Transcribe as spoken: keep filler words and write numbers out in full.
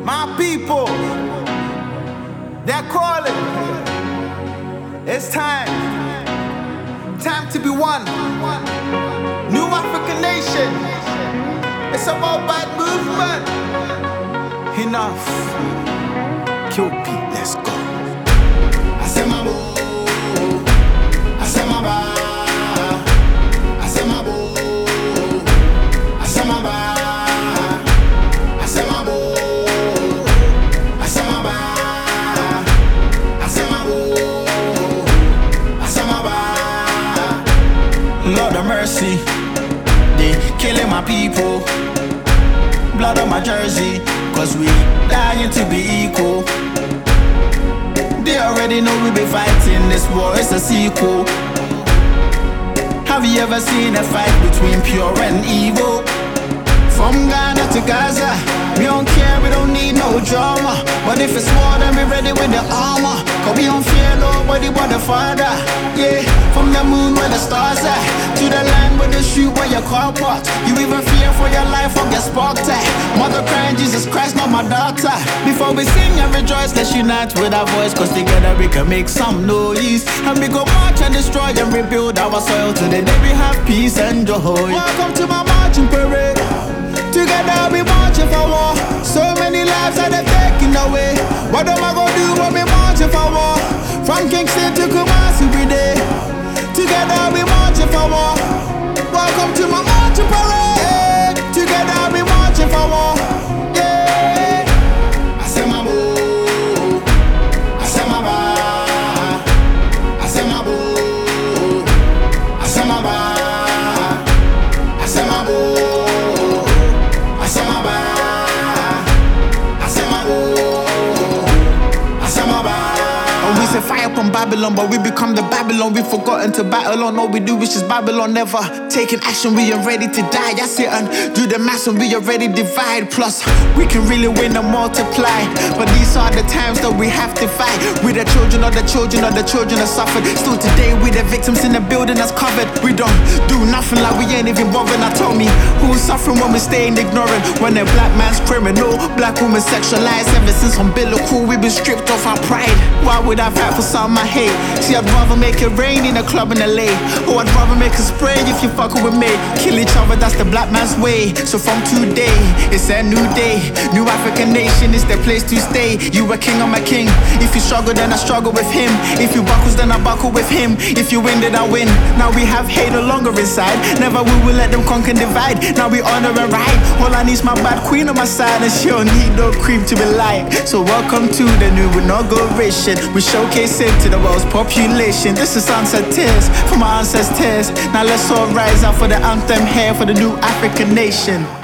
My people, they're calling. It's time. Time to be one. New African nation. It's about bad movement. Enough. Kill Pete, let's go. I say my boo. I say my ba. I say my boo. I say my ba. I say my boo. I say my ba. I say my boo. I say my ba. Lord of mercy, they killing my people. Blood on my jersey, cause we dying to be equal. They already know we be fighting, this war is a sequel. Have you ever seen a fight between pure and evil? From Ghana to Gaza, we don't care, we don't need no drama. But if it's war, then we ready with the armor. Cause we don't fear nobody but the Father. Yeah, from the moon where the stars are, to the land where the street where your car parked. You even fear for your life or get sparked at. Mother crying, Jesus Christ, not my daughter. Before we sing and rejoice, let's unite with our voice. Cause together we can make some noise. And we go march and destroy and rebuild our soil. Till the day we have peace and joy. Welcome to my marching parade. Together we marching for war. So many lives that they're taking away. What am I gonna do when we marching for war? From Kingston to Kumasi we day. Together we marching for war. Welcome to my marching parade. Together we marching for war. Yeah. I say my boo. I say my ba. I say my boo. I say my ba. I say my boo. I say my ba. I say my boo. I say my ba. And we set fire upon Babylon, but we become the Babylon. We've forgotten to battle on. All we do is just Babylon. Never taking action, we are ready to die. I sit and do the math and we already divide. Plus, we can really win and multiply. But these are the times that we have to fight. We the children of the children of the children that suffered. Still today, we the victims in the building that's covered. We don't do nothing like we ain't even bothered. Now tell me, who's suffering when we staying ignorant? When a black man's criminal, black woman sexualized. Ever since umbilical, we've been stripped of our pride. Why would I fight for something I hate? See, I'd rather make it rain in a club in L A. Or I'd rather make a spray if you fucking with me. Kill each other, that's the black man's way. So from today, it's a new day. New African nation is the place to stay. You a king, I'm a king. If you struggle, then I struggle with him. If you buckle, then I buckle with him. If you win, then I win. Now we have hate no longer inside. Never we will let them conquer and divide. Now we honor and ride. All I need is my bad queen on my side, and she don't need no cream to be light. So welcome to the new inauguration. We showcase it to the world's population. This is sunset tears from our ancestors. Now let's all rise up for the anthem here for the new African nation.